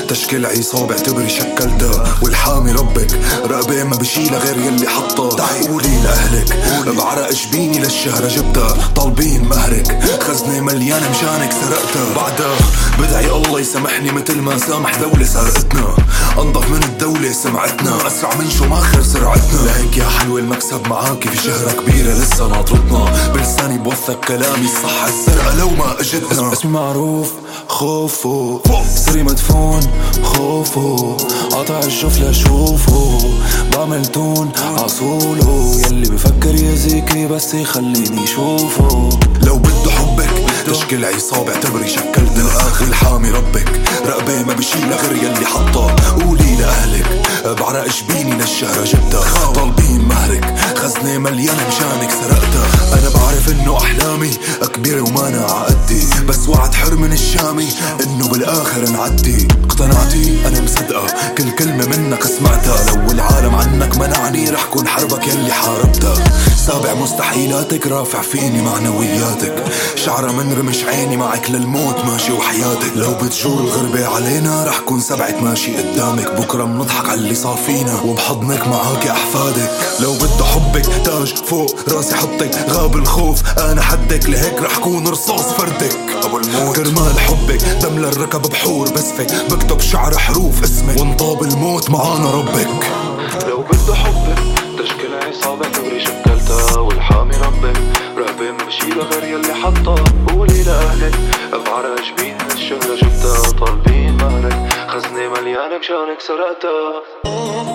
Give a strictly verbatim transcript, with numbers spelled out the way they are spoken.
تشكيل عصابة اعتبري شكلتها، والحامي ربك رقبة ما بشيلها غير يلي حطها. قولي لأهلك بعرق جبيني للشهرة جبتها، طالبين مهرك خزنة مليانة مشانك سرقتها. بعدها بدعي الله يسامحني مثل ما سامح دولة سرقتنا، انضف من الدولة سمعتنا، اسرع من شو ماخر سرعتنا. لهيك يا حلوة المكسب معاكي في شهرة كبيرة لسه ناطرتنا، بلساني بوثق كلامي الصحة الزرقاء لو ما اجتنا. اسمي معروف خوفو سري مدفون خوفو، قاطع الشوف لشوفو، بعمل تون عصولو، يلي بفكر يزيكي بس يخليني شوفو. لو بده حبك تشكيل عصابة اعتبري شكلتها، والحامي ربك رقبة ما بشيلها غير يلي حطها. قولي لأهلك بعرق جبيني للشهرة جبتها، طالبين مهرك خزنة مليانة مشانك سرقتها. أنا بعرف إنه أحلامي كبيرة وما أنا عقدي، بس وعد حر من الشامي إنه بالآخر نعدي. اقتنعتي أنا مصدقة كل كلمة منك سمعتها، لو العالم عنك منعني رح كون حربك يلي حاربتها. سابع مستحيلاتك رافع فيني معنوياتك، شعرة من رمش عيني معك للموت ماشي وحياتك. لو بتجور الغربة علينا رح كون سبعة ماشي قدامك، بكرة منضحك على اللي صار فينا وبحضنك معاك أحفادك. لو بده حبك تاج فوق راسي حطك، غاب الخوف أنا حدك، لهيك رح كون رصاص فردك أبو الموت. كرمال حبك دم للركب بحور بسفك، بكتب شعر حروف اسمك وانطاب الموت معانا ربك. لو بده حبك تشكيل عصابة اعتبري شكلتها، والحامي ربك رقبة ما بشيلها غير يلي حطها. قولي لأهلك بعرق جبين الشهرة جبتها، طالبين مهرك خزنة مليانة مشانك سرقتها.